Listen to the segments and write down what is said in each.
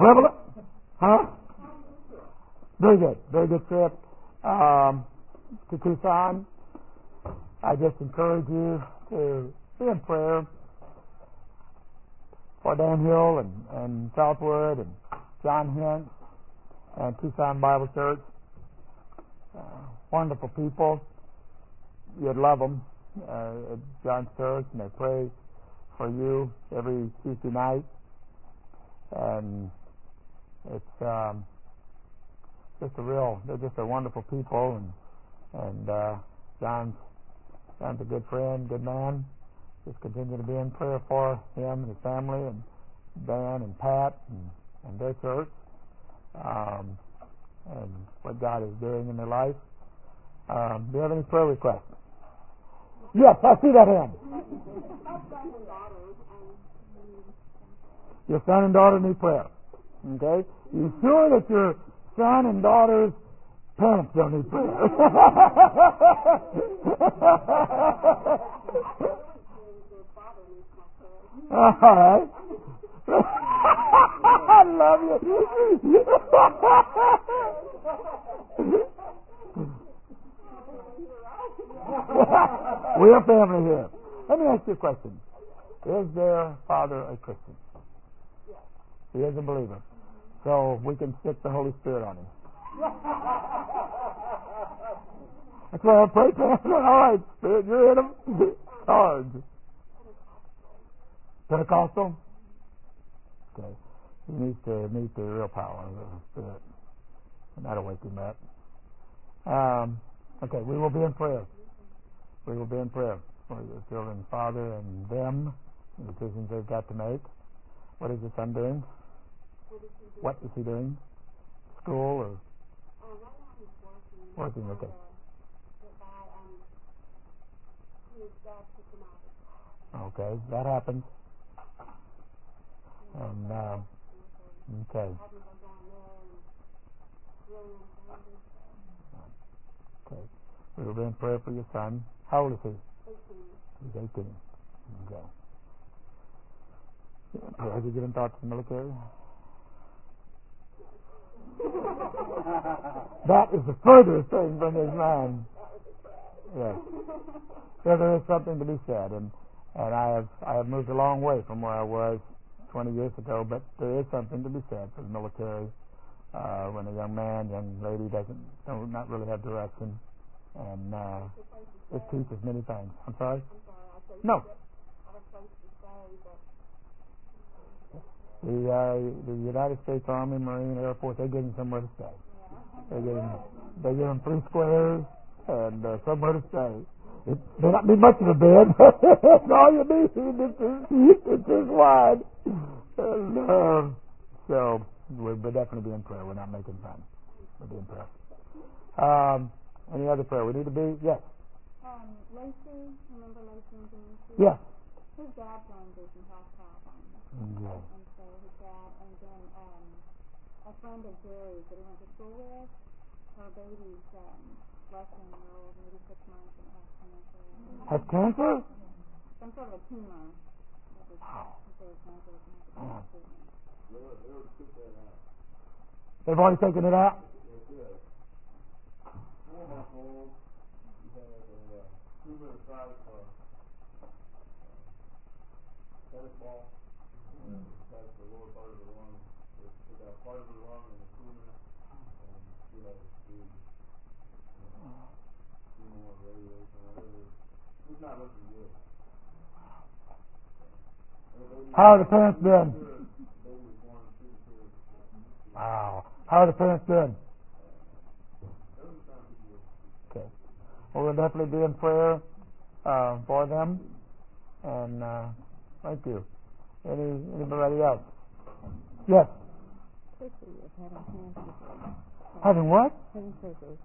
Prevalent? Huh? Very good. Very good trip to Tucson. I just encourage you to be in prayer for Dan Hill and Southwood and John Hint and Tucson Bible Church. Wonderful people. You'd love them at John's church, and they pray for you every Tuesday night. And it's they're just a wonderful people, and John's a good friend, good man. Just continue to be in prayer for him and his family, and Dan and Pat and their church, and what God is doing in their life. Do you have any prayer requests? Yes, I see that hand. Your son and daughter need prayer. Okay? You sure that your son and daughter's parents don't need prayer? All right. I love you. We're a family here. Let me ask you a question. Is their father a Christian? He is a believer. So we can stick the Holy Spirit on him. That's why I pray, Pastor. All right, Spirit, you're in him. Hard. Pentecostal? Okay. He needs to meet the real power of the Spirit. And that'll wake him up. Okay, we will be in prayer. We will be in prayer for your children, Father, and them, the decisions they've got to make. What is your son doing? What is he doing? School or? Working, okay. Okay, that happens. And, okay. Okay. We will be in prayer for your son. How old is he? 18. He's 18. Okay. Have you given thought to the military? That is the furthest thing from his mind. Yes. So there is something to be said, and I have moved a long way from where I was 20 years ago, but there is something to be said for the military when a young man, young lady not really have direction, and it teaches many things. I'm sorry? No. The United States Army, Marine, Air Force, they give him somewhere to stay. They give him 3 squares and somewhere to stay. It may not be much of a bed, but all you need it's just wide. And, so we'll definitely be in prayer. We're not making fun. We'll be in prayer. Any other prayer? We need to be? Yes. Lacey, remember Lacey and Denise? Yes. His dad's on vision health problem. Yes. And so his dad, and then a friend of Jerry's that he went to school with, her baby's less than a year old, maybe 6 months, and has cancer. Has cancer? Some sort of a tumor. Wow. Yeah. They've already taken it out? Tennis ball, that's the lower part of the lung. They took out part of the lung and the tumor, and she had to do chemo or radiation or whatever. It's not looking good. How are the parents doing? Wow. How are the parents doing? Okay. Well, we'll definitely be in prayer for them, and thank you. Anybody else? Yes. Having what? Having surgery.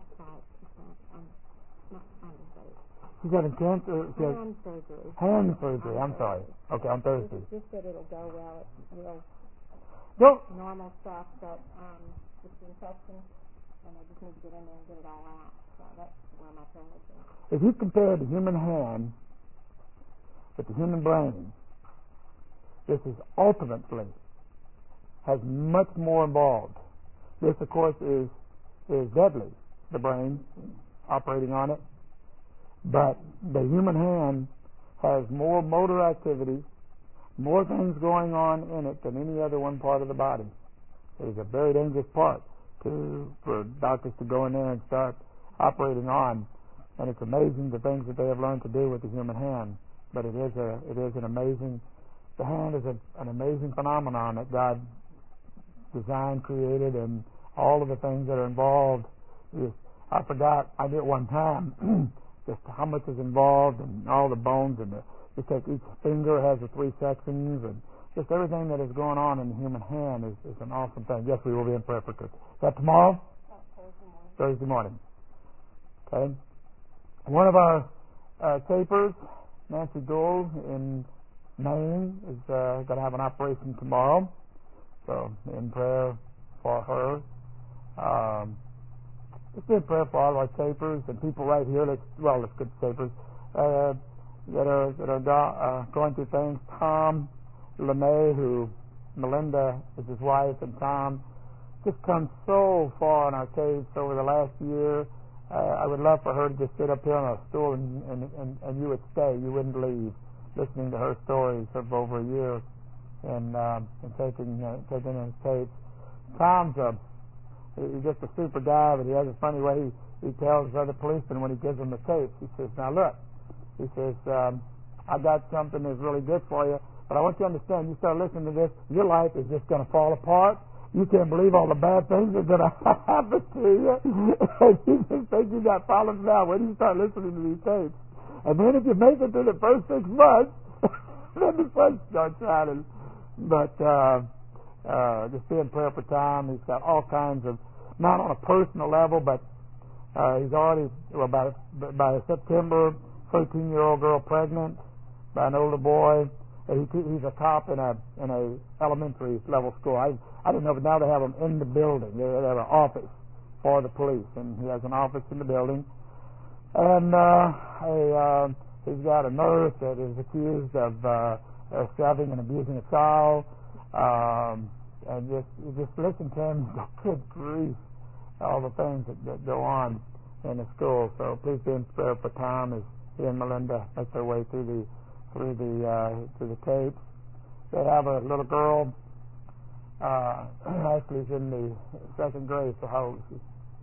She's having cancer. Hand surgery. Hand surgery. I'm sorry. Okay, on Thursday. Just that it'll go well. It'll Go. normal stuff, but it's the infection, and I just need to get in there and get it all out. So that's where my prayer is. If you compare the human hand with the human brain, this is ultimately has much more involved. This, of course, is deadly, the brain operating on it. But the human hand has more motor activity, more things going on in it than any other one part of the body. It is a very dangerous part for doctors to go in there and start operating on. And it's amazing the things that they have learned to do with the human hand. But it is an amazing, the hand is an amazing phenomenon that God designed, created, and all of the things that are involved. I forgot, I did one time, just how much is involved and all the bones and you take each finger has the 3 sections and just everything that is going on in the human hand is an awesome thing. Yes, we will be in prayer for Christmas. Is that tomorrow? Thursday morning. Okay. One of our tapers, Nancy Gould in Maine, is going to have an operation tomorrow. So, in prayer for her. Let's be in prayer for all of our tapers and people right here. Let's get tapers that are going through things. Tom LeMay, who Melinda is his wife, and Tom just come so far in our tapes over the last year. I would love for her to just sit up here on a stool and you would stay. You wouldn't leave, listening to her stories of over a year and taking in his tapes. Tom's he's just a super guy, but he has a funny way he tells other policemen when he gives them the tapes. He says, "Now look," he says, "I got something that's really good for you, but I want you to understand, you start listening to this, your life is just going to fall apart. You can't believe all the bad things that are going to happen to you. And you just think you got problems now when you start listening to these tapes. And then if you make it through the first 6 months, then the sun starts shining." But just be in prayer for Tom. He's got all kinds of, not on a personal level, but he's already, by September, 13-year-old girl pregnant by an older boy. He's a cop in a elementary level school. I didn't know, but now they have him in the building. They have an office for the police, and he has an office in the building. And he's got a nurse that is accused of shoving and abusing a child. And just listen to him and go, good grief, all the things that go on in the school. So please be in prayer for Tom as he and Melinda make their way through the tapes. They have a little girl, actually she's in the 2nd grade, so how old is she?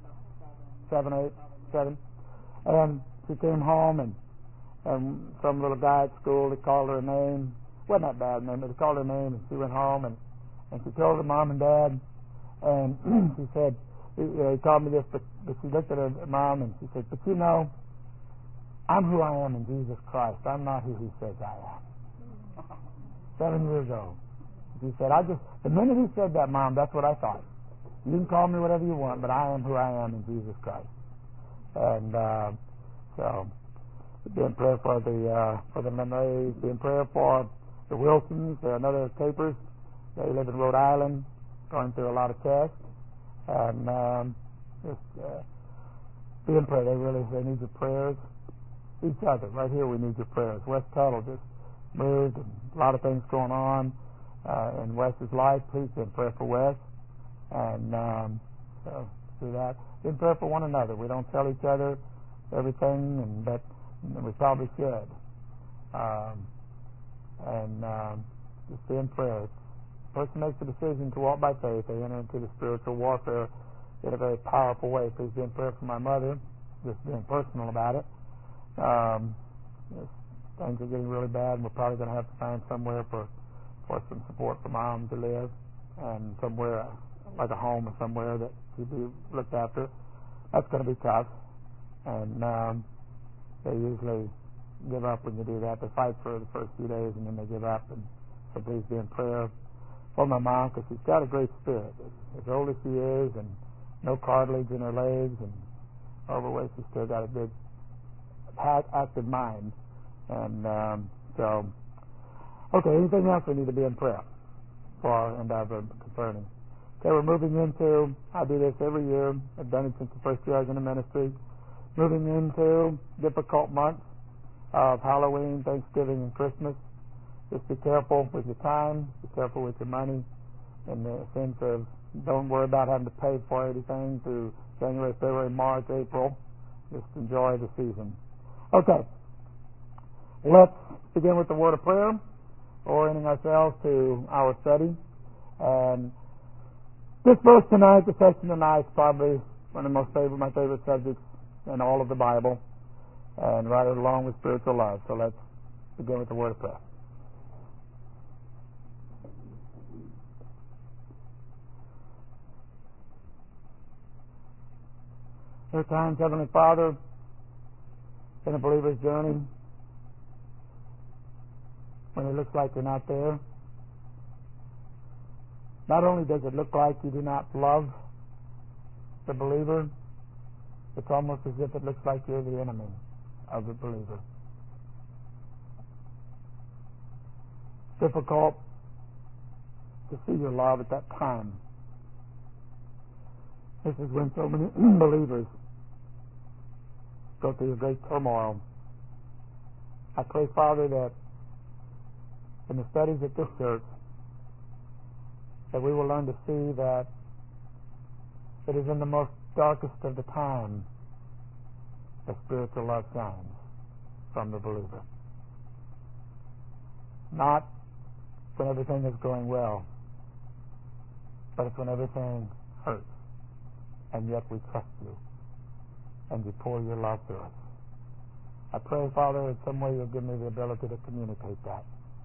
7. And she came home and some little guy at school, they called her a name. Wasn't that bad name, but they called her a name, and she went home and she told her mom and dad, and she said, he told me this, but she looked at her mom and she said, "But you know, I'm who I am in Jesus Christ. I'm not who he says I am." 7 years old. She said, the minute he said that, Mom, that's what I thought. You can call me whatever you want, but I am who I am in Jesus Christ. And so, be in prayer for the Monroes, be in prayer for the Wilsons. They're another tapers. They live in Rhode Island, going through a lot of tests. And just be in prayer. They need your prayers. Each other. Right here we need your prayers. Wes Tuttle just moved, and a lot of things going on in Wes's life. Please be in prayer for Wes. And so do that. Be in prayer for one another. We don't tell each other everything, but we probably should. Just be in prayer. If a person makes a decision to walk by faith, they enter into the spiritual warfare in a very powerful way. Please be in prayer for my mother, just being personal about it. Things are getting really bad, and we're probably going to have to find somewhere for some support for Mom to live, and somewhere like a home or somewhere that she'd be looked after. That's going to be tough, and they usually give up when you do that. They fight for the first few days, and then they give up. And so please be in prayer for my mom, because she's got a great spirit. As old as she is, and no cartilage in her legs, and overweight, she's still got a good, active mind. And so, okay, anything else we need to be in prayer for and concerning? Okay, we're moving into, I do this every year. I've done it since the first year I was in the ministry. Moving into difficult months of Halloween, Thanksgiving, and Christmas. Just be careful with your time, be careful with your money, in the sense of don't worry about having to pay for anything through January, February, March, April. Just enjoy the season. Okay. Let's begin with the word of prayer, orienting ourselves to our study. And this verse tonight, the section tonight, is probably one of my favorite subjects in all of the Bible, and right along with spiritual love. So let's begin with the word of prayer. There are times, Heavenly Father, in a believer's journey when it looks like you're not there. Not only does it look like you do not love the believer, it's almost as if it looks like you're the enemy of the believer. It's difficult to see your love at that time. This is when so many believers go through a great turmoil. I pray, Father, that in the studies at this church, that we will learn to see that it is in the most darkest of the time that spiritual love shines from the believer. Not when everything is going well, but it's when everything hurts, and yet we trust you, and you pour your love to us. I pray, Father, in some way you'll give me the ability to communicate that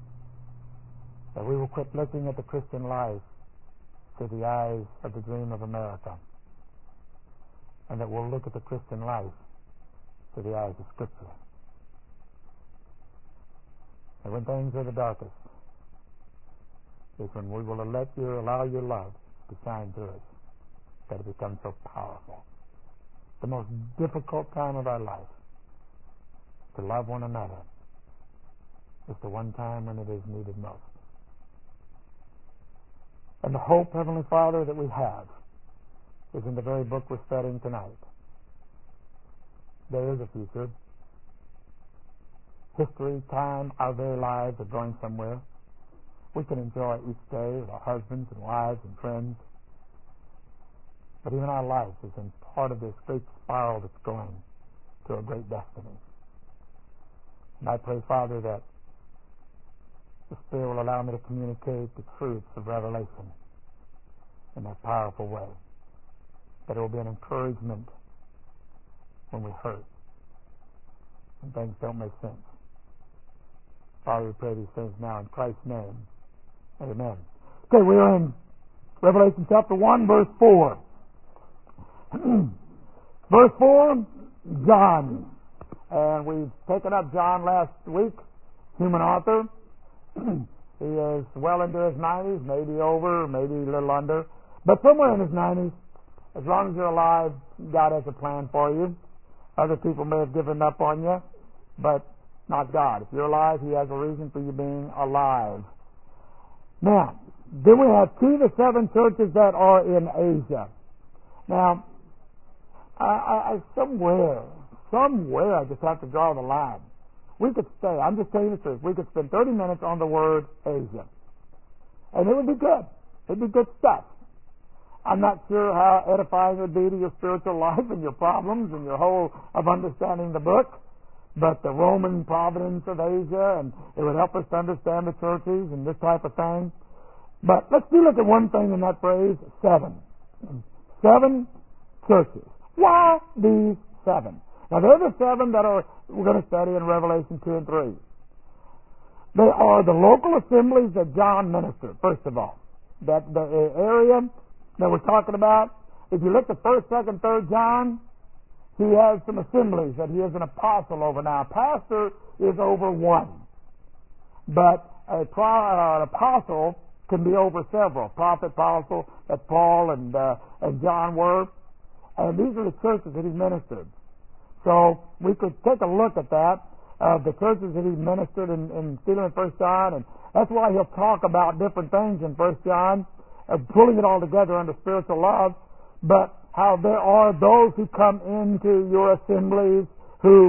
we will quit looking at the Christian life through the eyes of the dream of America, and that we'll look at the Christian life through the eyes of Scripture. And when things are the darkest, is when we will allow your love to shine through us, that it becomes so powerful. The most difficult time of our life, to love one another, is the one time when it is needed most. And the hope, Heavenly Father, that we have is in the very book we're studying tonight. There is a future. History, time, our very lives are going somewhere. We can enjoy each day with our husbands and wives and friends. But even our life is in part of this great spiral that's going to a great destiny. And I pray, Father, that the Spirit will allow me to communicate the truths of Revelation in a powerful way. That it will be an encouragement when we hurt and things don't make sense. Father, we pray these things now in Christ's name. Amen. Okay, we are in Revelation chapter 1, verse 4. Verse 4, John. And we've taken up John last week, human author. He is well into his 90s, maybe over, maybe a little under. But somewhere in his 90s, as long as you're alive, God has a plan for you. Other people may have given up on you, but not God. If you're alive, He has a reason for you being alive. Now, then we have 2 to 7 churches that are in Asia. Now, I somewhere, I just have to draw the line. We could stay, I'm just telling you the truth, we could spend 30 minutes on the word Asia. And it would be good. It'd be good stuff. I'm not sure how edifying it would be to your spiritual life and your problems and your whole of understanding the book, but the Roman providence of Asia, and it would help us to understand the churches and this type of thing. But let's do look at one thing in that phrase, 7. 7 churches. Why these 7? Now, they're the 7 that we're going to study in Revelation 2 and 3. They are the local assemblies that John ministered, first of all. That the area that we're talking about, if you look at 1st, 2nd, 3rd John, he has some assemblies that he is an apostle over. Now, a pastor is over one, but an apostle can be over several. Prophet, apostle, that Paul and John were. And these are the churches that he ministered. So we could take a look at that, the churches that he ministered in Stephen and 1 John, and that's why he'll talk about different things in 1 John, pulling it all together under spiritual love, but how there are those who come into your assemblies who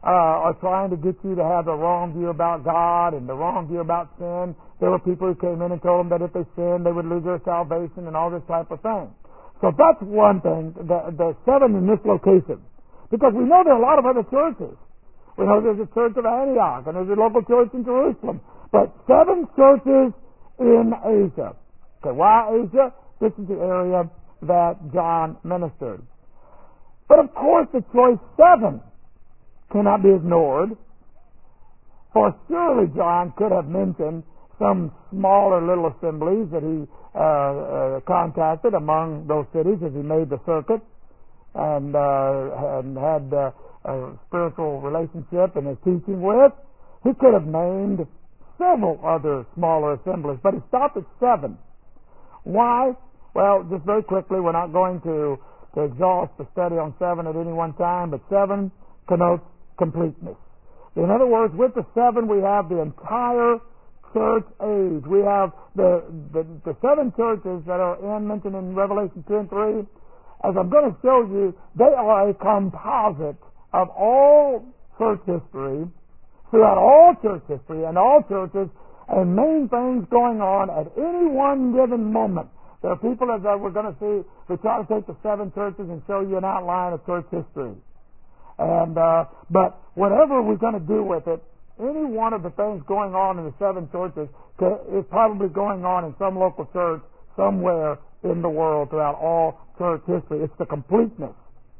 are trying to get you to have the wrong view about God and the wrong view about sin. There were people who came in and told them that if they sinned, they would lose their salvation and all this type of thing. So that's one thing, the 7 in this location. Because we know there are a lot of other churches. We know there's a church of Antioch and there's a local church in Jerusalem. But 7 churches in Asia. Okay, why Asia? This is the area that John ministered. But of course the choice 7 cannot be ignored. For surely John could have mentioned some smaller little assemblies that he contacted among those cities as he made the circuit and had a spiritual relationship in his teaching with. He could have named several other smaller assemblies, but he stopped at 7. Why? Well, just very quickly, we're not going to exhaust the study on 7 at any one time, but 7 connotes completeness. In other words, with the 7, we have the entire church age. We have the 7 churches that are mentioned in Revelation 2 and 3. As I'm going to show you, they are a composite of all church history, throughout all church history and all churches, and main things going on at any one given moment. There are people, as we're going to see, who try to take the 7 churches and show you an outline of church history. And but whatever we're going to do with it, any one of the things going on in the 7 churches is probably going on in some local church somewhere in the world throughout all church history. It's the completeness.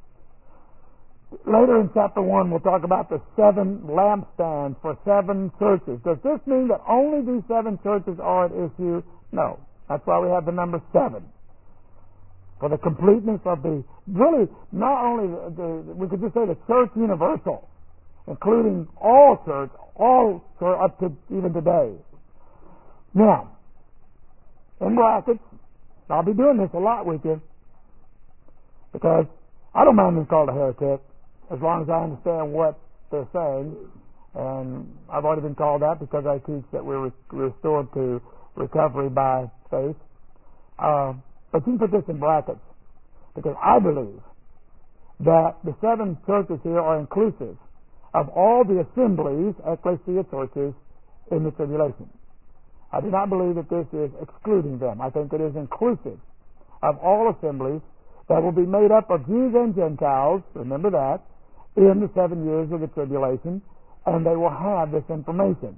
Later in chapter 1, we'll talk about the 7 lampstands for 7 churches. Does this mean that only these 7 churches are at issue? No. That's why we have the number 7. For the completeness of the, really, not only, we could just say the church universal, including all church up to even today. Now, in brackets, I'll be doing this a lot with you, because I don't mind being called a heretic, as long as I understand what they're saying. And I've already been called that because I teach that we're restored to recovery by faith. But you can put this in brackets, because I believe that the 7 churches here are inclusive of all the assemblies, ecclesia churches, in the tribulation. I do not believe that this is excluding them. I think it is inclusive of all assemblies that will be made up of Jews and Gentiles, remember that, in the 7 years of the tribulation, and they will have this information.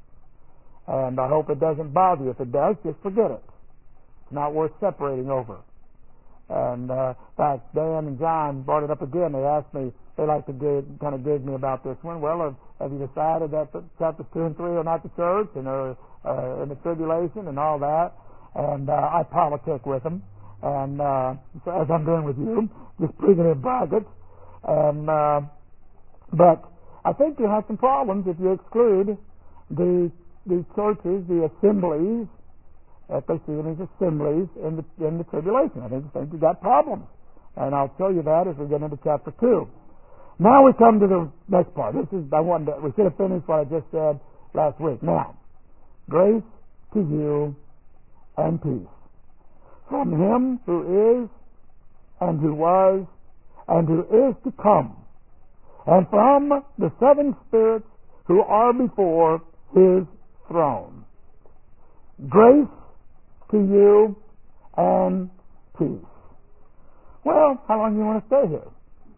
And I hope it doesn't bother you. If it does, just forget it. It's not worth separating over. And in fact, Dan and John brought it up again. They asked me, they like to kind of dig me about this one. Well, have you decided that chapters 2 and 3 are not the church and are in the tribulation and all that? And I politic with them. And so as I'm doing with you, just putting it in brackets. And but I think you have some problems if you exclude the churches, the assemblies, ecclesias, assemblies in the tribulation. I think you got problems, and I'll show you that as we get into chapter 2. Now we come to the next part. We should have finished what I just said last week. Now, grace to you and peace from Him who is, and who was, and who is to come, and from the 7 spirits who are before His throne. Grace to you and peace. Well, how long do you want to stay here?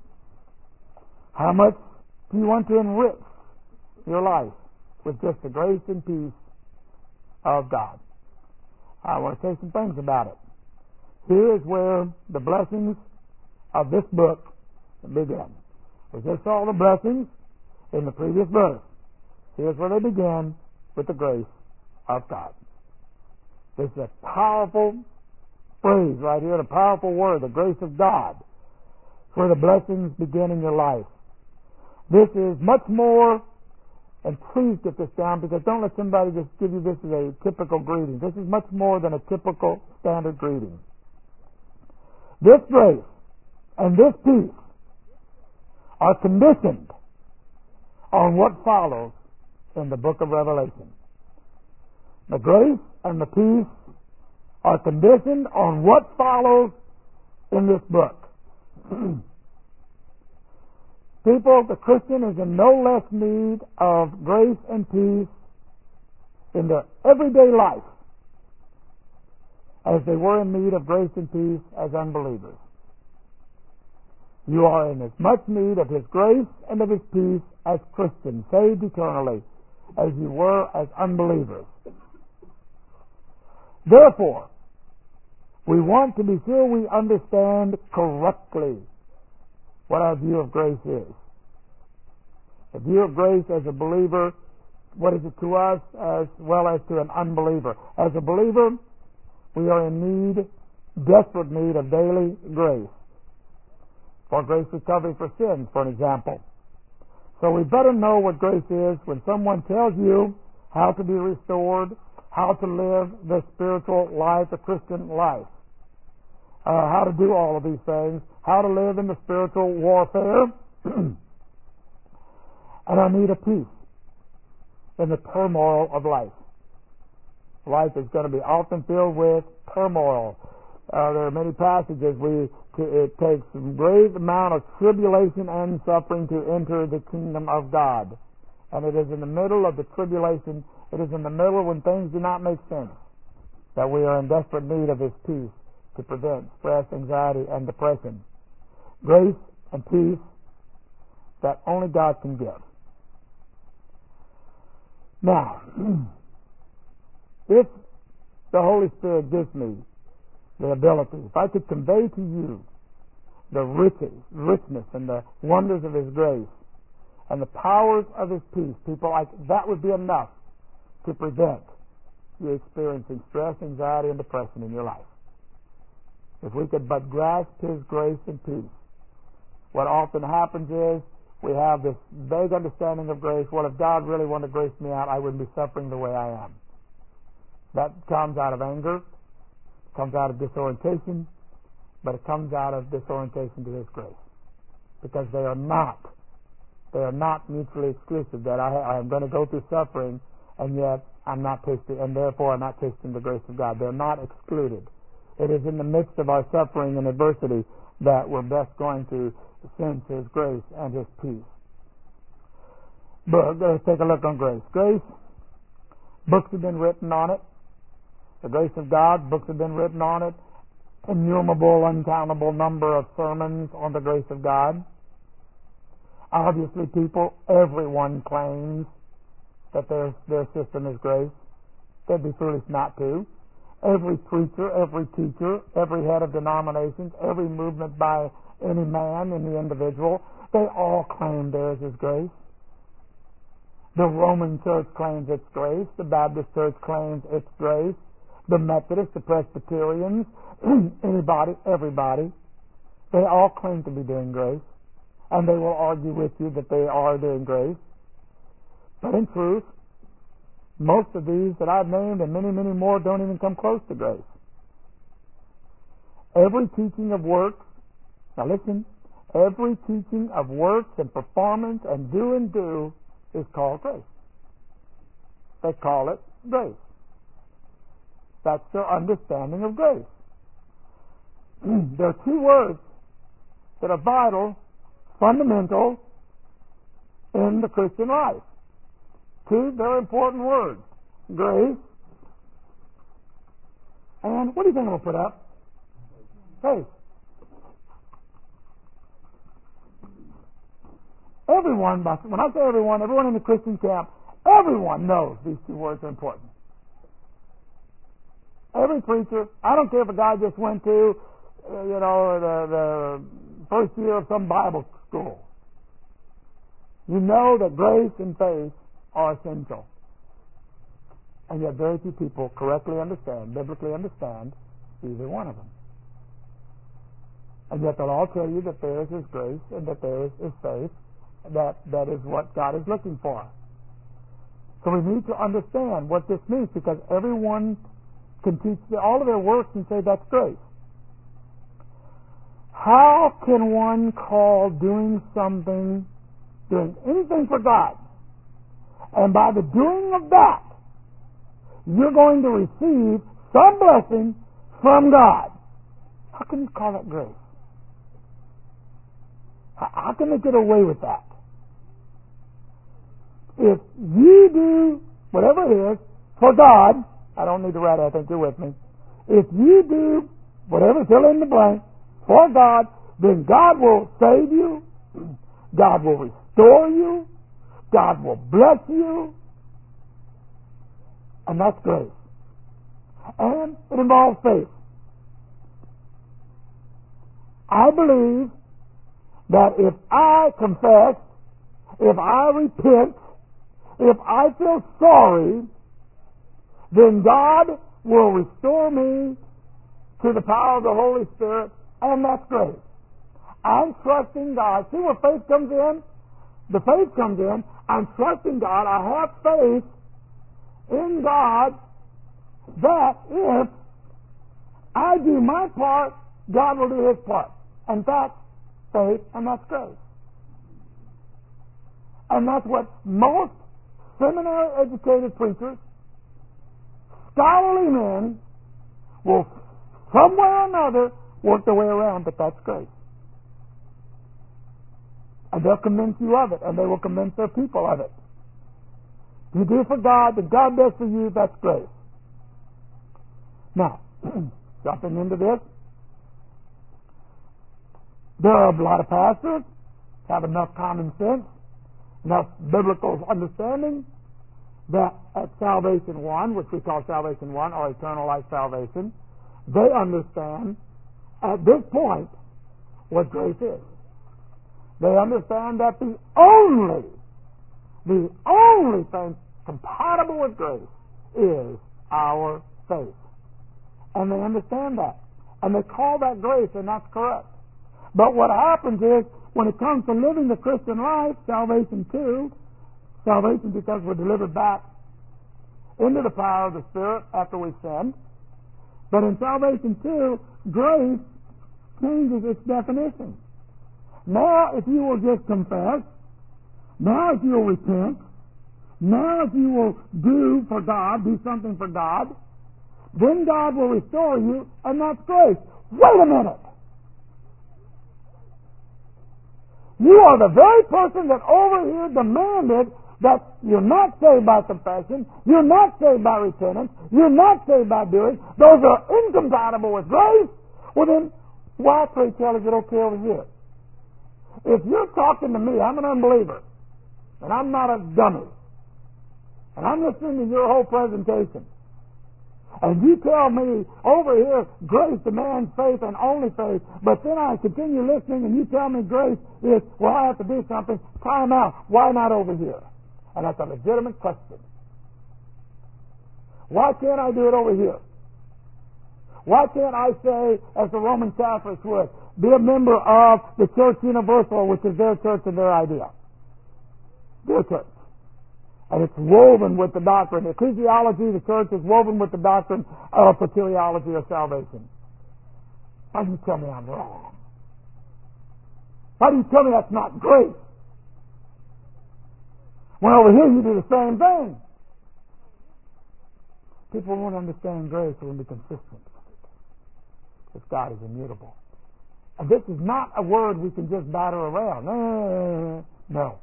How much do you want to enrich your life with just the grace and peace of God? I want to say some things about it. Here is where the blessings of this book begin. We just saw the blessings in the previous verse. Here's where they begin, with the grace of God. This is a powerful phrase right here, a powerful word, the grace of God, where the blessings begin in your life. This is much more, and please get this down, because don't let somebody just give you this as a typical greeting. This is much more than a typical standard greeting. This grace and this peace are conditioned on what follows in the book of Revelation. The grace and the peace are conditioned on what follows in this book. People, the Christian is in no less need of grace and peace in their everyday life as they were in need of grace and peace as unbelievers. You are in as much need of His grace and of His peace as Christians, saved eternally, as you were as unbelievers. Therefore, we want to be sure we understand correctly what our view of grace is. The view of grace as a believer, what is it to us as well as to an unbeliever? As a believer, we are in need, desperate need of daily grace. For grace recovery for sins, for an example. So we better know what grace is when someone tells you how to be restored, how to live the spiritual life, the Christian life. How to do all of these things, how to live in the spiritual warfare, and our need of peace in the turmoil of life. Life is going to be often filled with turmoil. There are many passages it takes a great amount of tribulation and suffering to enter the kingdom of God. And it is in the middle of the tribulation, it is in the middle when things do not make sense, that we are in desperate need of His peace to prevent stress, anxiety, and depression. Grace and peace that only God can give. Now, if the Holy Spirit gives me the ability, if I could convey to you the richness and the wonders of His grace and the powers of His peace, people, that would be enough to prevent you experiencing stress, anxiety, and depression in your life. If we could but grasp His grace and peace. What often happens is we have this vague understanding of grace. Well, if God really wanted to grace me out, I wouldn't be suffering the way I am. That comes out of anger, comes out of disorientation, but it comes out of disorientation to His grace. Because they are not mutually exclusive, that I am going to go through suffering, and yet I'm not tasting, and therefore I'm not tasting the grace of God. They're not excluded. It is in the midst of our suffering and adversity that we're best going to sense His grace and His peace. But let's take a look on grace. Grace, books have been written on it. The grace of God, books have been written on it. Innumerable, uncountable number of sermons on the grace of God. Obviously, everyone claims that their system is grace. They'd be foolish not to. Every preacher, every teacher, every head of denominations, every movement by any man, any individual, they all claim theirs is grace. The Roman Church claims it's grace. The Baptist Church claims it's grace. The Methodists, the Presbyterians, anybody, everybody, they all claim to be doing grace. And they will argue with you that they are doing grace. But in truth, most of these that I've named and many, many more don't even come close to grace. Every teaching of works, now listen, every teaching of works and performance and do is called grace. They call it grace. That's their understanding of grace. There are two words that are vital, fundamental in the Christian life. Two very important words. Grace and, what do you think I'm going to put up? Faith. Everyone, when I say everyone in the Christian camp, everyone knows these two words are important. Every preacher, I don't care if a guy just went to, the first year of some Bible school. You know that grace and faith are essential. And yet very few people correctly understand, biblically understand, either one of them. And yet they'll all tell you that theirs is grace and that theirs is faith. That is what God is looking for. So we need to understand what this means, because everyone can teach all of their works and say that's grace. How can one call doing anything for God, and by the doing of that, you're going to receive some blessing from God? How can you call that grace? How can they get away with that? If you do whatever it is for God, I don't need to write it, I think you're with me. If you do whatever, fill in the blank, for God, then God will save you, God will restore you, God will bless you, and that's grace. And it involves faith. I believe that if I confess, if I repent, if I feel sorry, then God will restore me to the power of the Holy Spirit, and that's grace. I'm trusting God. See where faith comes in? The faith comes in. I'm trusting God. I have faith in God that if I do my part, God will do His part. And that's faith, and that's grace. And that's what most seminary-educated preachers, scholarly men, will some way or another work their way around, but that's grace. And they'll convince you of it, and they will convince their people of it. If you do for God, then God does for you, that's grace. Now, jumping into this, there are a lot of pastors have enough common sense, enough biblical understanding that at Salvation 1, which we call Salvation 1 or eternal life salvation, they understand at this point what grace is. They understand that the only thing compatible with grace is our faith. And they understand that. And they call that grace, and that's correct. But what happens is, when it comes to living the Christian life, salvation because we're delivered back into the power of the Spirit after we sin. But in salvation 2, grace changes its definition. Now, if you will just confess, now if you will repent, now if you will do something for God, then God will restore you, and that's grace. Wait a minute! You are the very person that over here demanded that you're not saved by confession, you're not saved by repentance, you're not saved by doing. Those are incompatible with grace. Well then, why, pray tell, is it okay over here? If you're talking to me, I'm an unbeliever, and I'm not a dummy, and I'm listening to your whole presentation, and you tell me over here grace demands faith and only faith, but then I continue listening and you tell me grace is, well, I have to do something, time out. Why not over here? And that's a legitimate question. Why can't I do it over here? Why can't I say, as the Roman Catholics would, be a member of the Church Universal, which is their church and their idea? Their church. And it's woven with the doctrine. Ecclesiology, the church, is woven with the doctrine of soteriology or salvation. Why do you tell me I'm wrong? Why do you tell me that's not grace? When over here you do the same thing. People won't understand grace or won't be consistent. Because God is immutable. And this is not a word we can just batter around. No.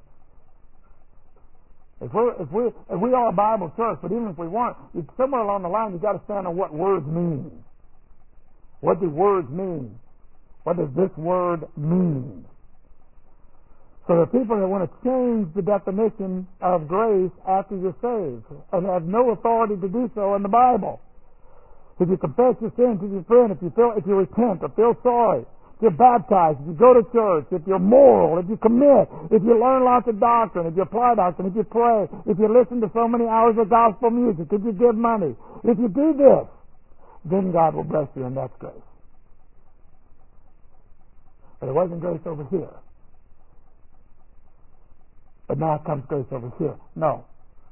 If we are a Bible church, but even if we weren't, somewhere along the line you've got to stand on what words mean. What do words mean? What does this word mean? So the people that want to change the definition of grace after you're saved and have no authority to do so in the Bible. If you confess your sins, if you repent, if you repent or feel sorry, if you're baptized, if you go to church, if you're moral, if you commit, if you learn lots of doctrine, if you apply doctrine, if you pray, if you listen to so many hours of gospel music, if you give money, if you do this, then God will bless you, and that's grace. But it wasn't grace over here. But now comes grace over here. No.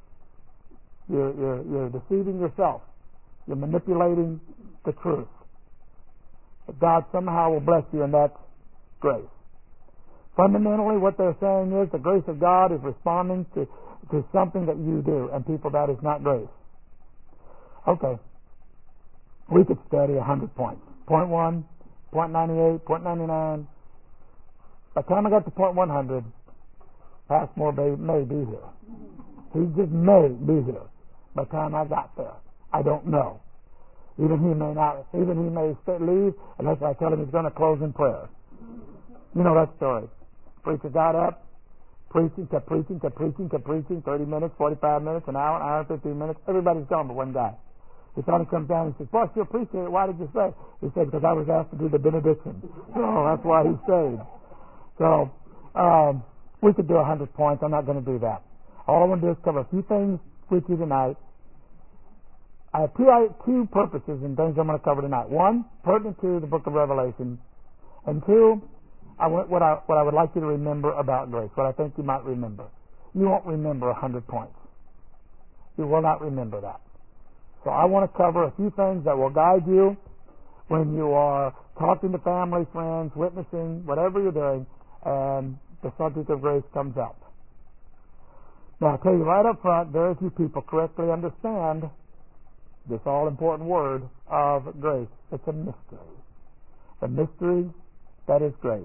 You're deceiving yourself. You're manipulating the truth. But God somehow will bless you, and that's grace. Fundamentally, what they're saying is the grace of God is responding to something that you do, and people, that is not grace. Okay. We could study 100 points. Point 1, point 98, point 99. By the time I got to point 100, Passmore may be here. He just may be here by the time I got there. I don't know. Even he may not. Even he may leave unless I tell him he's going to close in prayer. You know that story. Preacher got up, kept preaching, 30 minutes, 45 minutes, an hour and 15 minutes. Everybody's gone but one guy. He finally comes down and says, "Boss, you appreciate it. Why did you stay?" He said, "Because I was asked to do the benediction." So that's why he stayed. So we could do 100 points. I'm not going to do that. All I want to do is cover a few things with you tonight. I have two purposes and things I'm going to cover tonight. One, pertinent to the book of Revelation. And two, what I would like you to remember about grace, what I think you might remember. You won't remember 100 points. You will not remember that. So I want to cover a few things that will guide you when you are talking to family, friends, witnessing, whatever you're doing, and the subject of grace comes up. Now, I'll tell you right up front, very few people correctly understand this all-important word of grace. It's a mystery. The mystery that is grace.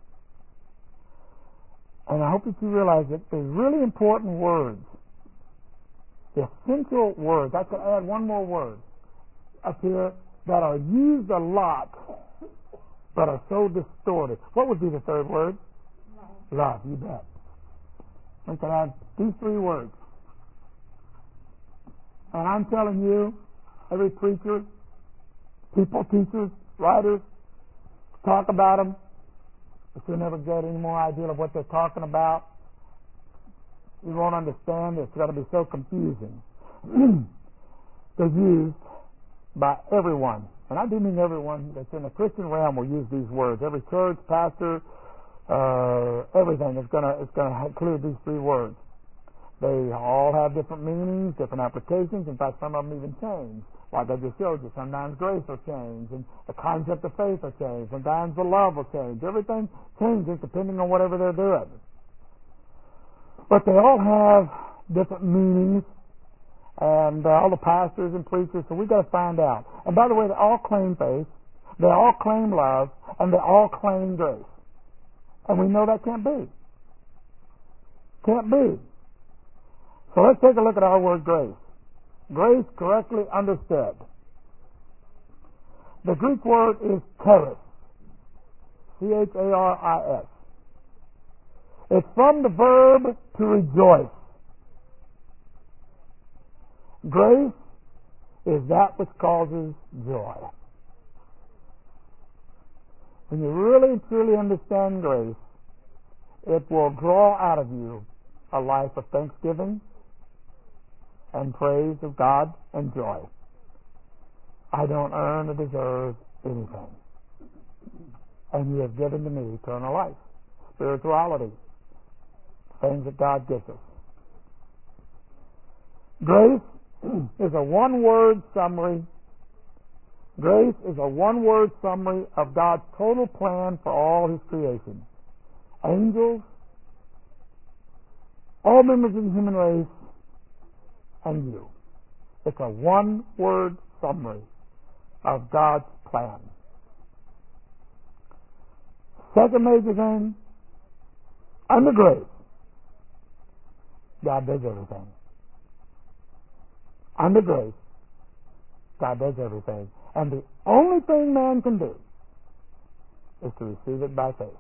And I hope that you realize that there's really important words, the essential words. I could add one more word up here that are used a lot but are so distorted. What would be the third word? Love, you bet. We can add these three words. And I'm telling you, every preacher, people, teachers, writers, talk about them, but you'll never get any more idea of what they're talking about. You won't understand. It's going to be so confusing. They're used by everyone. And I do mean everyone that's in the Christian realm will use these words. Every church, pastor, everything is going to include these three words. They all have different meanings, different applications. In fact, some of them even change. Like I just showed you, sometimes grace will change, and the concept of faith will change. Sometimes the love will change. Everything changes depending on whatever they're doing. But they all have different meanings, and all the pastors and preachers, so we've got to find out. And by the way, they all claim faith, they all claim love, and they all claim grace. And we know that can't be. Can't be. So let's take a look at our word grace. Grace correctly understood. The Greek word is charis. C-H-A-R-I-S. It's from the verb to rejoice. Grace is that which causes joy. When you really and truly understand grace, it will draw out of you a life of thanksgiving and praise of God and joy. I don't earn or deserve anything. And you have given to me eternal life, spirituality, things that God gives us. Grace is a one-word summary. Grace is a one-word summary of God's total plan for all His creation. Angels, all members of the human race, and you. It's a one-word summary of God's plan. Second major thing, under grace, God does everything. Under grace, God does everything. And the only thing man can do is to receive it by faith.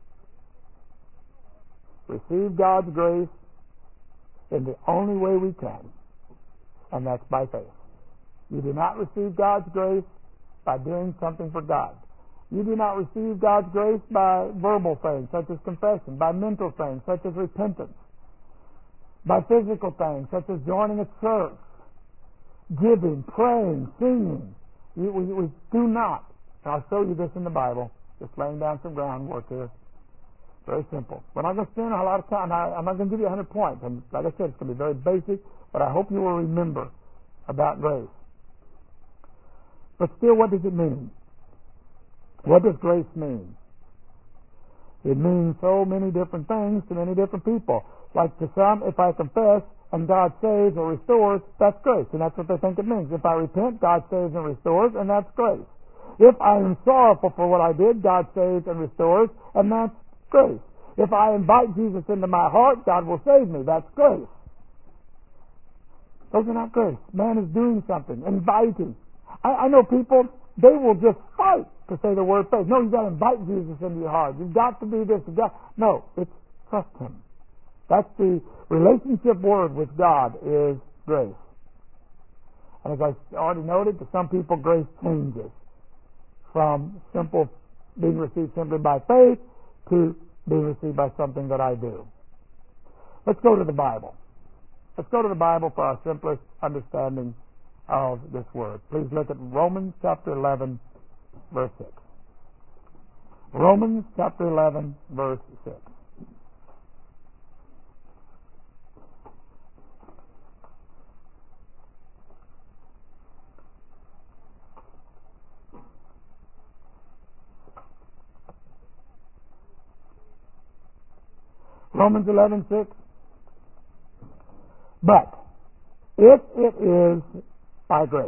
Receive God's grace in the only way we can, and that's by faith. You do not receive God's grace by doing something for God. You do not receive God's grace by verbal things such as confession, by mental things such as repentance, by physical things such as joining a church, giving, praying, singing. We do not. And I'll show you this in the Bible. Just laying down some groundwork here. Very simple. We're not going to spend a lot of time. I'm not going to give you 100 points. And like I said, it's going to be very basic, but I hope you will remember about grace. But still, what does it mean? What does grace mean? It means so many different things to many different people. Like to some, if I confess and God saves or restores, that's grace, and that's what they think it means. If I repent, God saves and restores, and that's grace. If I am sorrowful for what I did, God saves and restores, and that's grace. If I invite Jesus into my heart, God will save me. That's grace. Those are not grace. Man is doing something, inviting. I know people, they will just fight to say the word faith. No, you've got to invite Jesus into your heart. You've got to do this. No, it's trust Him. That's the relationship word with God is grace. And as I already noted, to some people grace changes from simple being received simply by faith to being received by something that I do. Let's go to the Bible. Let's go to the Bible for our simplest understanding of this word. Please look at Romans chapter 11, verse 6. Romans chapter 11, verse 6. Romans 11:6. But if it is by grace,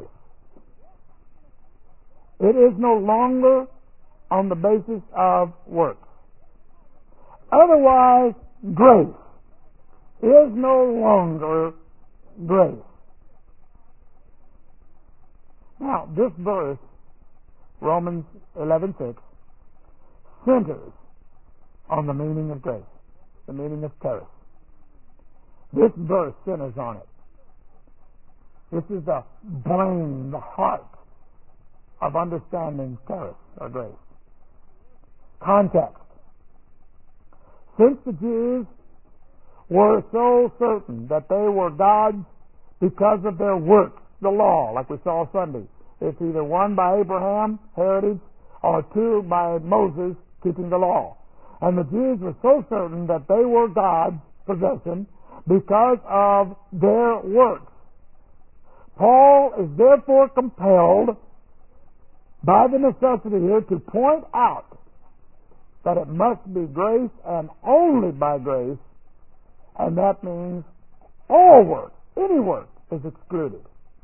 it is no longer on the basis of works. Otherwise, grace is no longer grace. Now, this verse, Romans 11:6, centers on the meaning of grace, the meaning of charis. This verse centers on it. This is the brain, the heart of understanding charis or grace. Context. Since the Jews were so certain that they were God's because of their works, the law, like we saw Sunday, it's either one by Abraham, heritage, or two by Moses, keeping the law. And the Jews were so certain that they were God's possession because of their works. Paul is therefore compelled by the necessity here to point out that it must be grace and only by grace, and that means all work, any work, is excluded.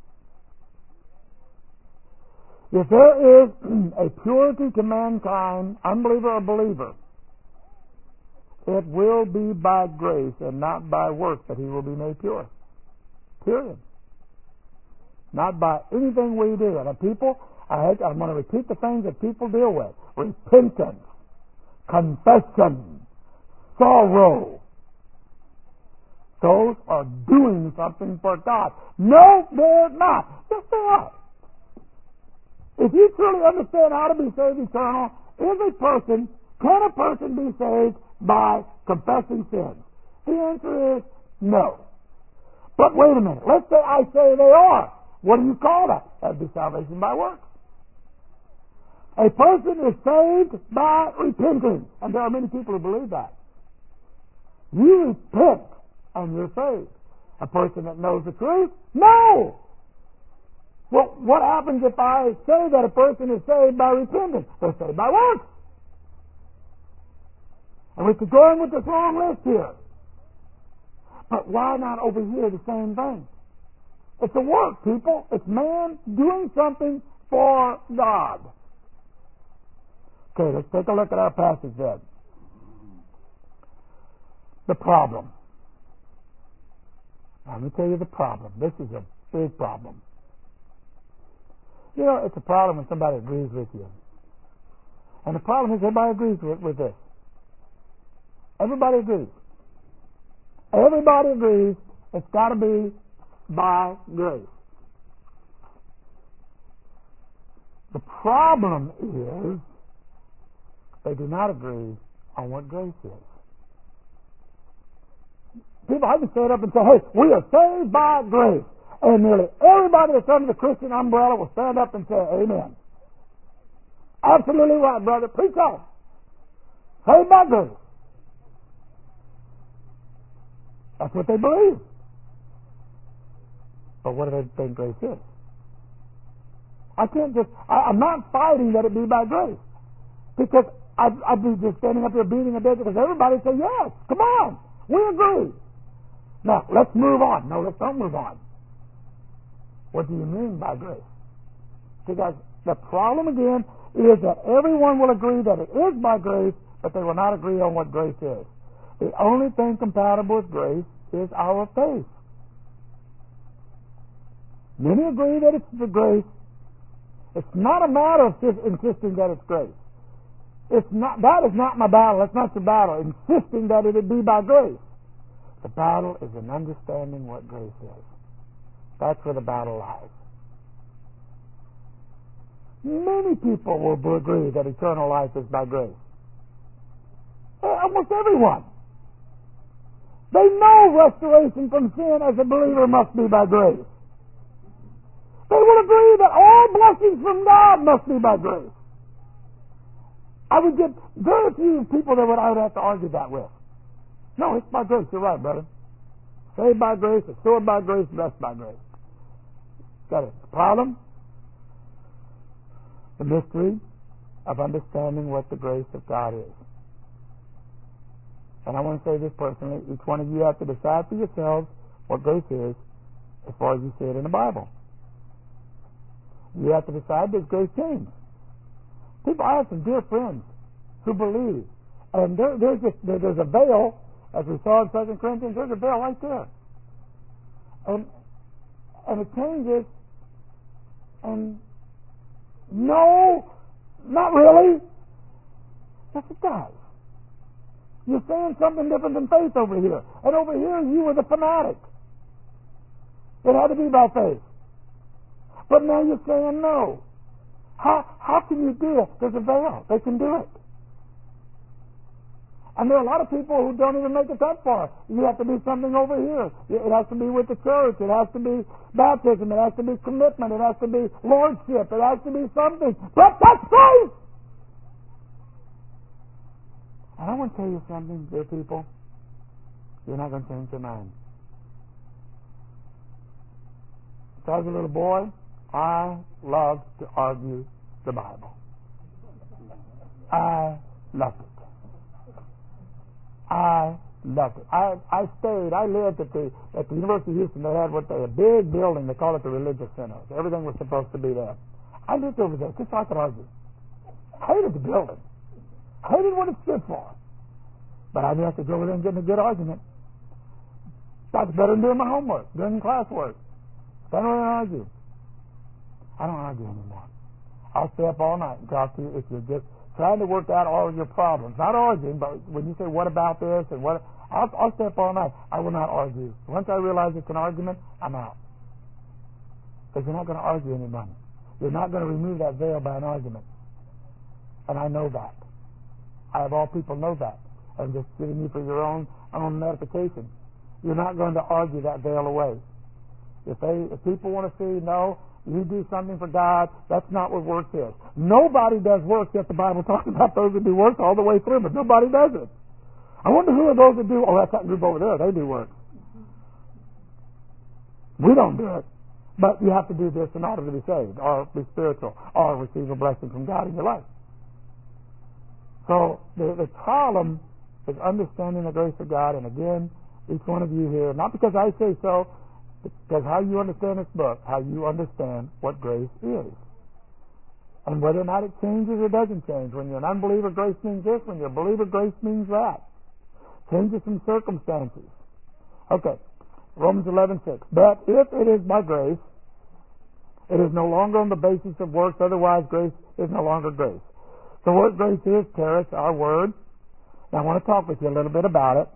If there is a purity to mankind, unbeliever or believer, it will be by grace and not by works that he will be made pure. Period. Not by anything we do. And people, I'm going to repeat the things that people deal with. Repentance, confession, sorrow. Those are doing something for God. No, they're not. Yes, they are. If you truly understand how to be saved eternal, can a person be saved by confessing sins? The answer is no. But wait a minute. Let's say I say they are. What do you call that? That would be salvation by works. A person is saved by repenting. And there are many people who believe that. You repent and you're saved. A person that knows the truth? No! Well, what happens if I say that a person is saved by repenting? They're saved by works. And we could go in with this long list here. But why not over here the same thing? It's a work, people. It's man doing something for God. Okay, let's take a look at our passage then. The problem. Now, let me tell you the problem. This is a big problem. You know, it's a problem when somebody agrees with you. And the problem is everybody agrees with this. Everybody agrees. Everybody agrees it's got to be by grace. The problem is they do not agree on what grace is. People, I can stand up and say, hey, we are saved by grace. And nearly everybody that's under the Christian umbrella will stand up and say, amen. Absolutely right, brother. Preach on. Saved by grace. That's what they believe. But what do they think grace is? I'm not fighting that it be by grace. Because I'd be just standing up here beating a dead because everybody say, yes, come on, we agree. Now, let's move on. No, let's don't move on. What do you mean by grace? Because the problem again is that everyone will agree that it is by grace, but they will not agree on what grace is. The only thing compatible with grace is our faith. Many agree that it's the grace. It's not a matter of insisting that it's grace. It's not. That is not my battle. That's not your battle. Insisting that it be by grace. The battle is in understanding what grace is. That's where the battle lies. Many people will agree that eternal life is by grace. Almost everyone. They know restoration from sin as a believer must be by grace. They will agree that all blessings from God must be by grace. I would get very few people that I would have to argue that with. No, it's by grace. You're right, brother. Saved by grace, restored by grace, blessed by grace. Got it. The problem? The mystery of understanding what the grace of God is. And I want to say this personally. Each one of you have to decide for yourselves what grace is as far as you see it in the Bible. You have to decide, does grace change? People, I have some dear friends who believe. And there's a veil, as we saw in 2 Corinthians, there's a veil right there. And it changes. And no, not really. Yes, it does. You're saying something different than faith over here. And over here, you were the fanatic. It had to be by faith. But now you're saying no. How can you do it? There's a veil. They can do it. And there are a lot of people who don't even make it that far. You have to do something over here. It has to be with the church. It has to be baptism. It has to be commitment. It has to be lordship. It has to be something. But that's grace! And I want to tell you something, dear people. You're not going to change your mind. As I was a little boy, I loved to argue the Bible. I loved it. I loved it. I lived at the University of Houston. They had a big building. They call it the Religious Center. Everything was supposed to be there. I lived over there just so I could argue. Hated the building. Hated what it stood for. But I knew I could go over there and get in a good argument. That's better than doing my homework, doing classwork. I don't really argue. I don't argue anymore. I'll stay up all night and talk to you if you're just trying to work out all of your problems. Not arguing, but when you say, what about this? And what, I'll stay up all night. I will not argue. Once I realize it's an argument, I'm out. Because you're not going to argue anybody. You're not going to remove that veil by an argument. And I know that. I have all people know that. I'm just giving you for your own edification. You're not going to argue that veil away. If people want to see, no, you do something for God, that's not what works is. Nobody does works, yet the Bible talks about those that do works all the way through, but nobody does it. I wonder who are those that do, that's that group over there, they do work. We don't do it. But you have to do this in order to be saved, or be spiritual, or receive a blessing from God in your life. So the problem is understanding the grace of God, and again, each one of you here, not because I say so, because how you understand this book, how you understand what grace is. And whether or not it changes or doesn't change. When you're an unbeliever, grace means this. When you're a believer, grace means that. Changes in circumstances. Okay, Romans 11:6. But if it is by grace, it is no longer on the basis of works, otherwise grace is no longer grace. So what grace is, charis, our word. Now I want to talk with you a little bit about it.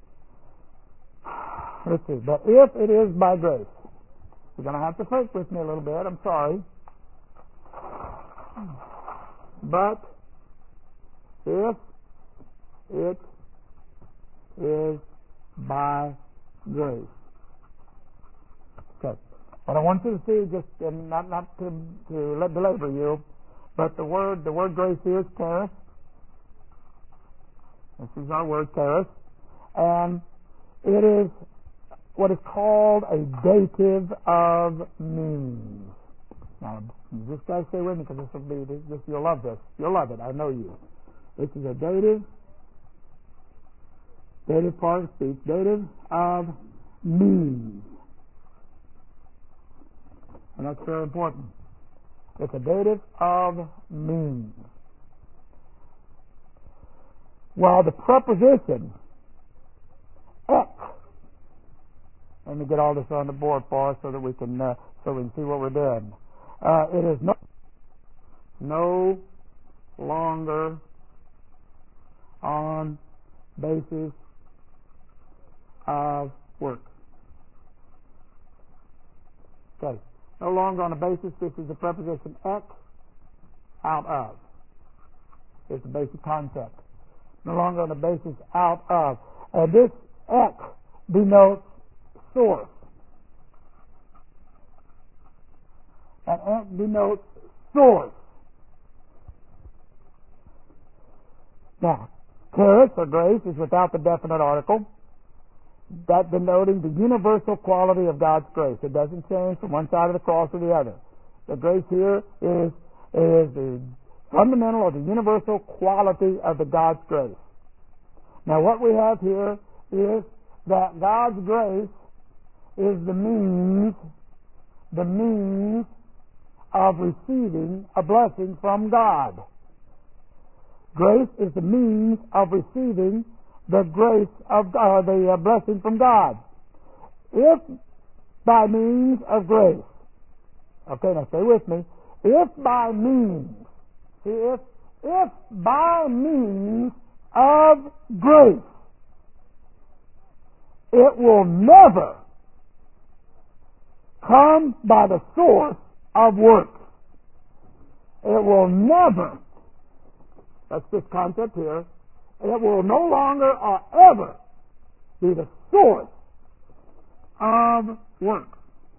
Let's see. But if it is by grace, you're going to have to think with me a little bit. I'm sorry. But if it is by grace. Okay. What I want you to see, just not to belabor you, but the word grace is charis. This is our word, charis. And it is what is called a dative of means. Now, you just got to stay with me because you'll love this. You'll love it. I know you. This is a dative part of speech, dative of means. And that's very important. It's a dative of means. While the preposition ek, let me get all this on the board for us so that we can see what we're doing. It is no longer on basis of work. Okay. No longer on a basis. This is the preposition ek, out of. It's a basic concept. No longer on the basis out of. And this ek denotes source. And ek denotes source. Now, charis or grace is without the definite article, that denoting the universal quality of God's grace. It doesn't change from one side of the cross to the other. The grace here is the fundamental or the universal quality of the God's grace. Now what we have here is that God's grace is the means of receiving a blessing from God. Grace is the means of receiving the grace of God, the blessing from God. If by means of grace, okay, now stay with me. If by means, see, if by means of grace, it will never come by the source of works. It will never. That's this concept here. It will no longer or ever be the source of works.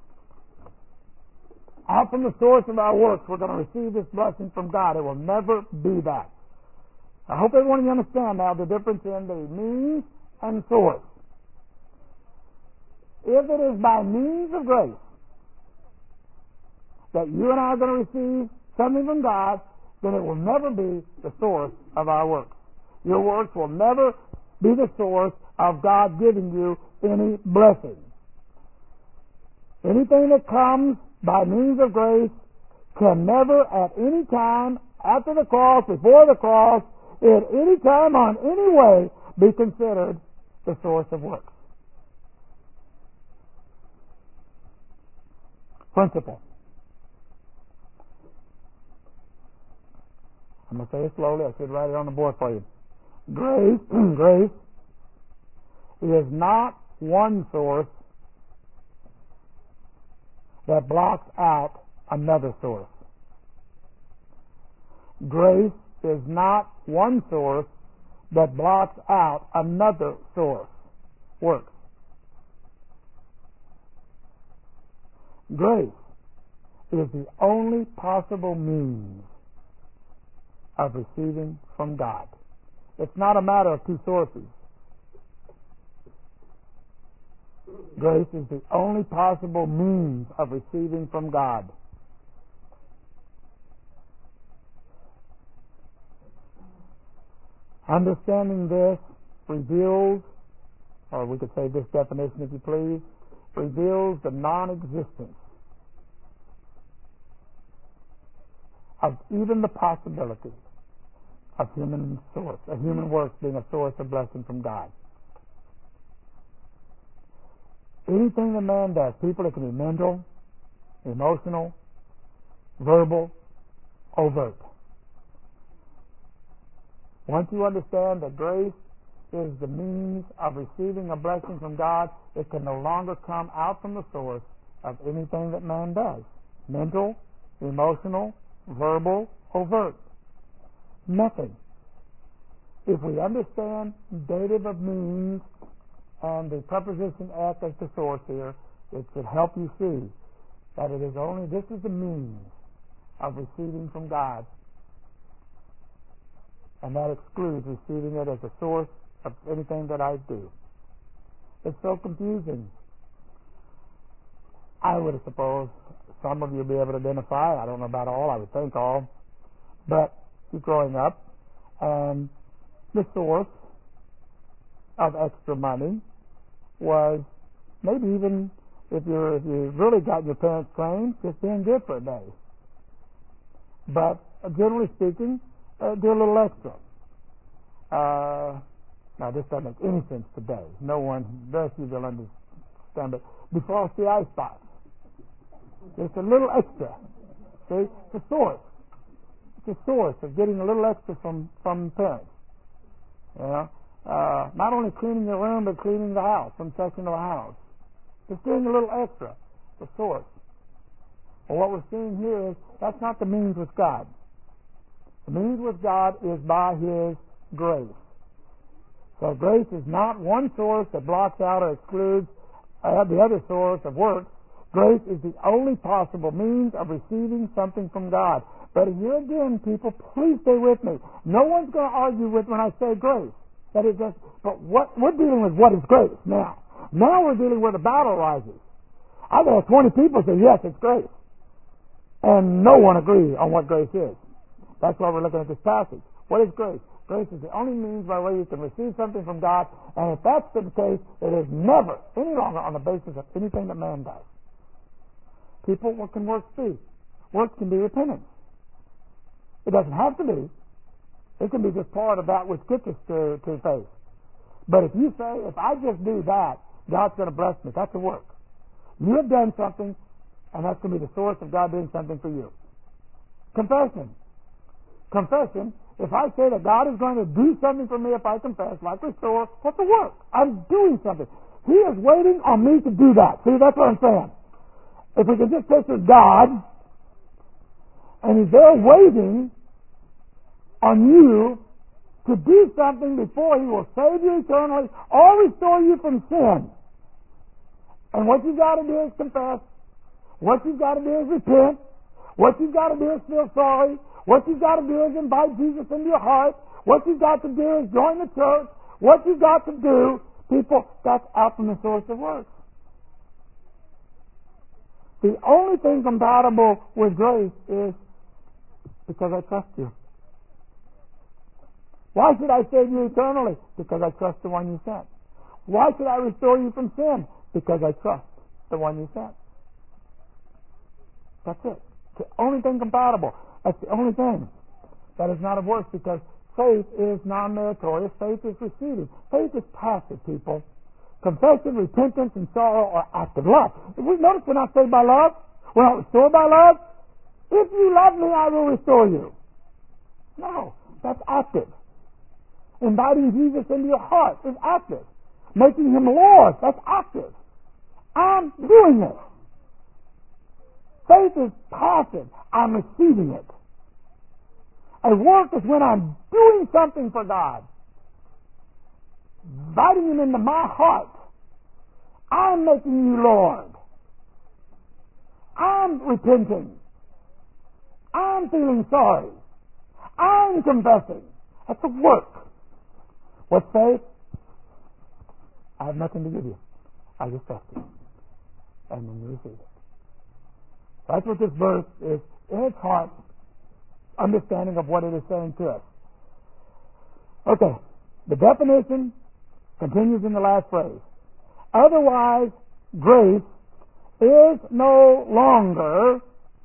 Out from the source of our works, we're going to receive this blessing from God. It will never be that. I hope everyone of you understand now the difference in the means and source. If it is by means of grace that you and I are going to receive something from God, then it will never be the source of our works. Your works will never be the source of God giving you any blessing. Anything that comes by means of grace can never at any time after the cross, before the cross, at any time or in any way be considered the source of works. Principle. I'm going to say it slowly. I should write it on the board for you. Grace is not one source that blocks out another source. Grace is not one source that blocks out another source. Works. Grace is the only possible means of receiving from God. It's not a matter of two sources. Grace is the only possible means of receiving from God. Understanding this reveals, or we could say this definition if you please, reveals the non-existence of even the possibility of human works being a source of blessing from God. Anything that man does, people, it can be mental, emotional, verbal, overt. Once you understand that grace is the means of receiving a blessing from God, it can no longer come out from the source of anything that man does. Mental, emotional, verbal, overt. Nothing. If we understand dative of means and the preposition ek as the source here, it should help you see that it is only, this is the means of receiving from God. And that excludes receiving it as a source of anything that I do. It's so confusing. I would suppose some of you will be able to identify, I don't know about all, I would think all, but you're growing up, and the source of extra money was maybe even if you really got your parents trained, just being good for a day. But generally speaking, do a little extra. Now, this doesn't make any sense today. No one, very few will understand it. Before the ice spots, just a little extra. See, it's a source. It's a source of getting a little extra from parents. You know, not only cleaning your room, but cleaning the house, some section of the house. Just doing a little extra. It's a source. Well, what we're seeing here is that's not the means with God. The means with God is by His grace. So grace is not one source that blocks out or excludes the other source of works. Grace is the only possible means of receiving something from God. But here again, people, please stay with me. No one's going to argue with when I say grace. That is just, but what we're dealing with, what is grace now? Now we're dealing where the battle arises. I've had 20 people say, yes, it's grace. And no one agrees on what grace is. That's why we're looking at this passage. What is grace? Grace is the only means by which you can receive something from God, and if that's the case, it is never any longer on the basis of anything that man does. People, what can works be? Works can be repentance. It doesn't have to be. It can be just part of that which gets us to faith. But if you say, if I just do that, God's going to bless me, that's a work. You have done something, and that's going to be the source of God doing something for you. Confession. Confession, if I say that God is going to do something for me if I confess, like restore, that's a work. I'm doing something. He is waiting on me to do that. See, that's what I'm saying. If we can just picture God, and He's there waiting on you to do something before He will save you eternally or restore you from sin. And what you've got to do is confess. What you've got to do is repent. What you've got to do is feel sorry. What you've got to do is invite Jesus into your heart. What you've got to do is join the church. What you've got to do, people, that's out from the source of works. The only thing compatible with grace is because I trust you. Why should I save you eternally? Because I trust the one you sent. Why should I restore you from sin? Because I trust the one you sent. That's it. It's the only thing compatible. That's the only thing that is not of works, because faith is non-meritorious. Faith is receiving. Faith is passive, people. Confession, repentance, and sorrow are active. Love. If we notice we're not saved by love, we're not restored by love. If you love me, I will restore you. No, that's active. Inviting Jesus into your heart is active. Making Him Lord, that's active. I'm doing it. Faith is passive. I'm receiving it. A work is when I'm doing something for God. Inviting Him into my heart. I'm making you Lord. I'm repenting. I'm feeling sorry. I'm confessing. That's a work. What's faith? I have nothing to give you. I just trust you. And then you receive it. That's what this verse is, in its heart, understanding of what it is saying to us. Okay, the definition continues in the last phrase. Otherwise, grace is no longer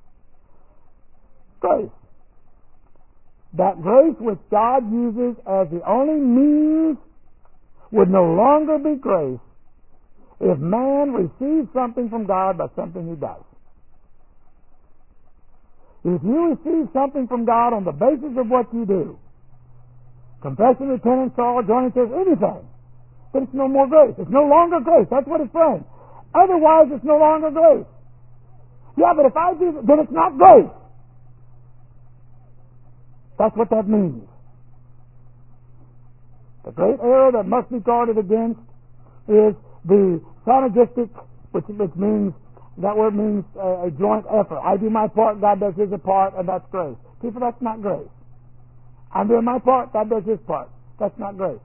grace. That grace which God uses as the only means would no longer be grace if man receives something from God by something he does. If you receive something from God on the basis of what you do, confession, repentance, sorrow, joining church, anything, then it's no more grace. It's no longer grace. That's what it's saying. Otherwise, it's no longer grace. Yeah, but if I do, then it's not grace. That's what that means. The great error that must be guarded against is the synergistic, which means, that word means a joint effort. I do my part, God does His part, and that's grace. People, that's not grace. I'm doing my part, God does His part. That's not grace.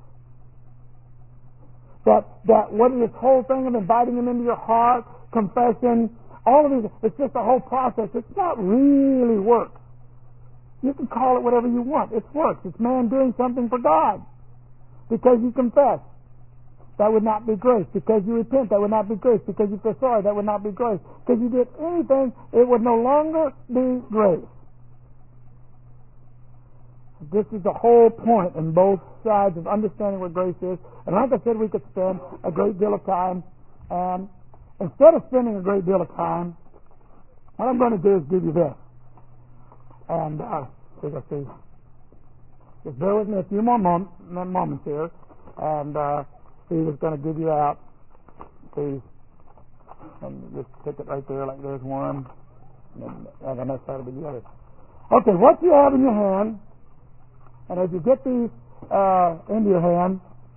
That what is this whole thing of inviting Him into your heart, confession, all of these, it's just a whole process. It's not really work. You can call it whatever you want. It's works. It's man doing something for God. Because you confess, that would not be grace. Because you repent, that would not be grace. Because you feel sorry, that would not be grace. Because you did anything, it would no longer be grace. This is the whole point in both sides of understanding what grace is. And like I said, we could spend a great deal of time. And instead of spending a great deal of time, what I'm going to do is give you this. And see. Just bear with me a few more moments here. And Steve is going to give you out these. And just stick it right there like there's one. And the next side will be the other. Okay, what you have in your hand, and as you get these into your hand,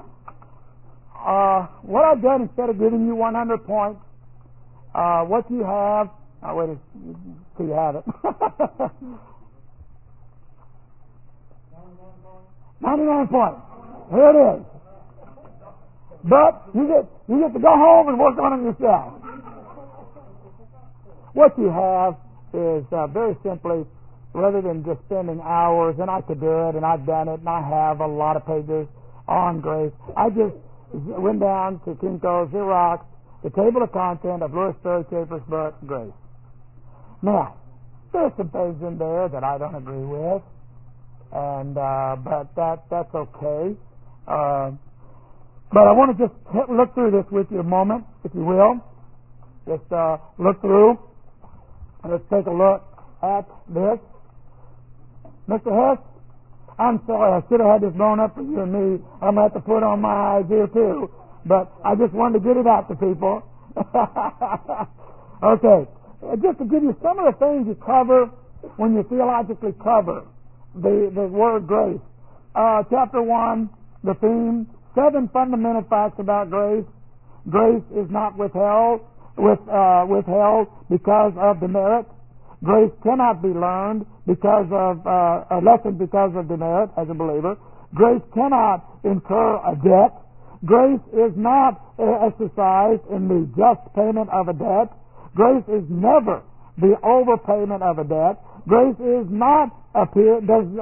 what I've done, instead of giving you 100 points, what you have, wait till you have it. 99 points. Here it is. But you get to go home and work on it yourself. What you have is very simply, rather than just spending hours, and I could do it, and I've done it, and I have a lot of pages on grace. I just went down to Kinko's, Xerox, the table of content of Louis Sperry Chafer's book, Grace. Now, there's some things in there that I don't agree with, and but that's okay. But I want to just look through this with you a moment, if you will. Just look through. Let's take a look at this. Mr. Hess, I'm sorry, I should have had this blown up for you and me. I'm going to have to put on my eyes here too. But I just wanted to get it out to people. Okay. Just to give you some of the things you cover when you theologically cover the word grace. Chapter 1, the theme, 7 fundamental facts about grace. Grace is not withheld because of demerit. Grace cannot be learned because of a lesson because of demerit as a believer. Grace cannot incur a debt. Grace is not exercised in the just payment of a debt. Grace is never the overpayment of a debt. Grace does not appear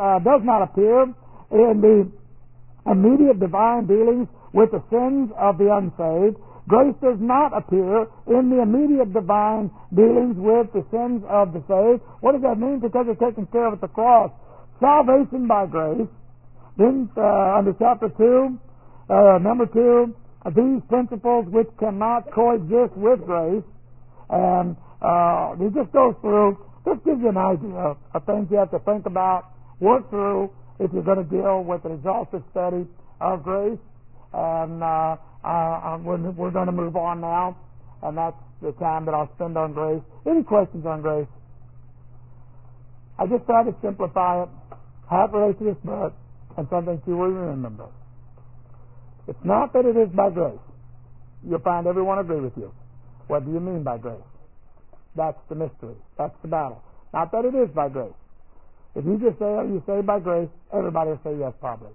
in the immediate divine dealings with the sins of the unsaved. Grace does not appear in the immediate divine dealings with the sins of the saved. What does that mean? Because it's taken care of at the cross. Salvation by grace. Then under chapter 2, number 2, these principles which cannot coexist with grace. And it just goes through. This gives you an idea of things you have to think about, work through if you're going to deal with an exhaustive study of grace. And we're going to move on now, and that's the time that I'll spend on grace. Any questions on grace? I just tried to simplify it, how it relates to this book, and something you will remember. It's not that it is by grace. You'll find everyone agree with you. What do you mean by grace? That's the mystery. That's the battle. Not that it is by grace. If you just say, "Are you saved by grace?" everybody will say yes, probably.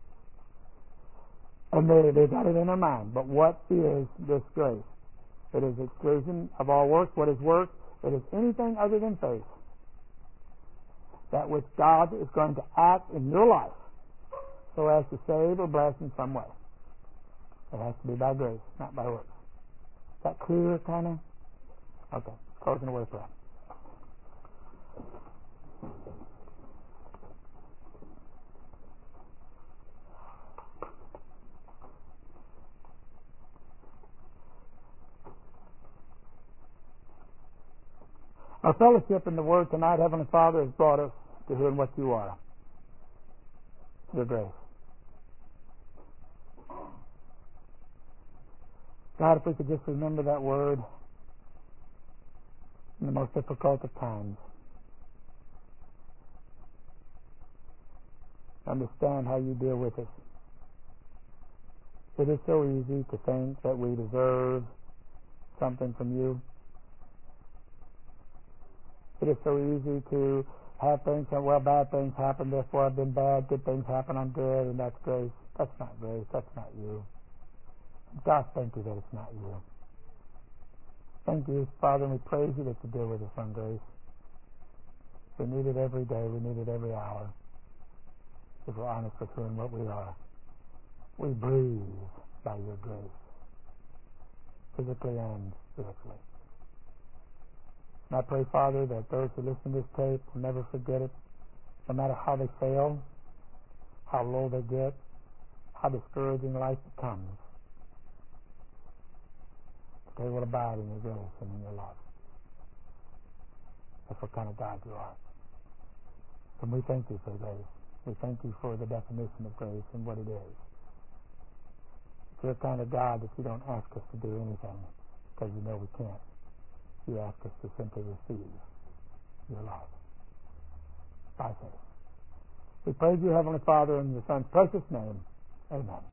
And they got it in their mind. But what is this grace? It is exclusion of all works. What is works? It is anything other than faith. That which God is going to act in your life so as to save or bless in some way. It has to be by grace, not by works. Is that clear, kind of? Okay. Closing the word of prayer. Our fellowship in the Word tonight, Heavenly Father, has brought us to hearing what you are. Your grace. God, if we could just remember that word in the most difficult of times. Understand how you deal with us. It is so easy to think that we deserve something from you. It is so easy to have things say, well, bad things happen, therefore I've been bad, good things happen, I'm good, and that's grace. That's not grace, that's not you. God, thank you that it's not you. Thank you, Father, and we praise you that you deal with us on grace. We need it every day, we need it every hour. If we're honest with who and what we are. We breathe by your grace, physically and spiritually. And I pray, Father, that those who listen to this tape will never forget it, no matter how they fail, how low they get, how discouraging life becomes, they will abide in your grace and in your love. That's what kind of God you are. And we thank you for grace. We thank you for the definition of grace and what it is. You're the kind of God that you don't ask us to do anything because you know we can't. You ask us to simply receive your love by faith. We praise you, Heavenly Father, in your Son's precious name. Amen.